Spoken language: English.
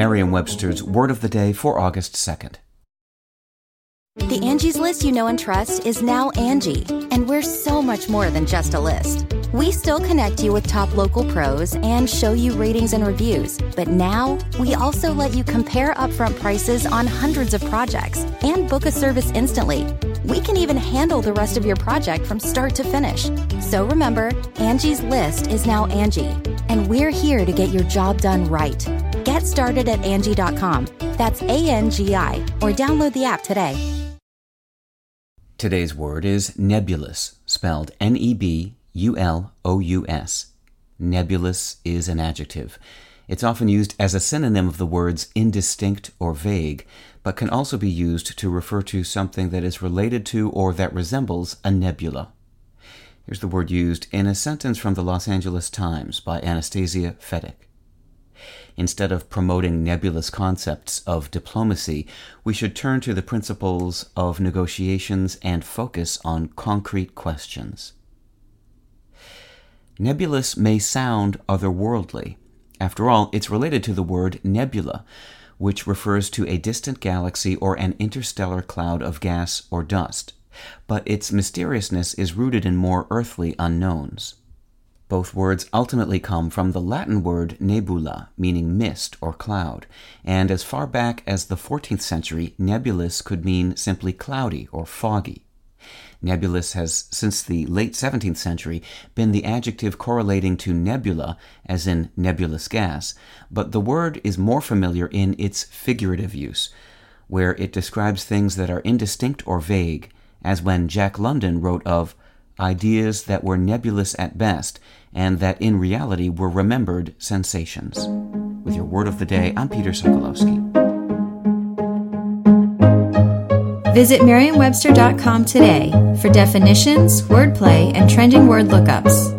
Merriam-Webster's Word of the Day for August 2nd. The Angie's List you know and trust is now Angie, and we're so much more than just a list. We still connect you with top local pros and show you ratings and reviews, but now we also let you compare upfront prices on hundreds of projects and book a service instantly. We can even handle the rest of your project from start to finish. So remember, Angie's List is now Angie, and we're here to get your job done right. Get started at Angie.com. That's ANGI, or download the app today. Today's word is nebulous, spelled Nebulous. Nebulous is an adjective. It's often used as a synonym of the words indistinct or vague, but can also be used to refer to something that is related to or that resembles a nebula. Here's the word used in a sentence from the Los Angeles Times by Anastasia Fedek. Instead of promoting nebulous concepts of diplomacy, we should turn to the principles of negotiations and focus on concrete questions. Nebulous may sound otherworldly. After all, it's related to the word nebula, which refers to a distant galaxy or an interstellar cloud of gas or dust. But its mysteriousness is rooted in more earthly unknowns. Both words ultimately come from the Latin word nebula, meaning mist or cloud, and as far back as the 14th century, nebulous could mean simply cloudy or foggy. Nebulous has, since the late 17th century, been the adjective correlating to nebula, as in nebulous gas, but the word is more familiar in its figurative use, where it describes things that are indistinct or vague, as when Jack London wrote of ideas that were nebulous at best, and that in reality were remembered sensations. With your Word of the Day, I'm Peter Sokolowski. Visit Merriam-Webster.com today for definitions, wordplay, and trending word lookups.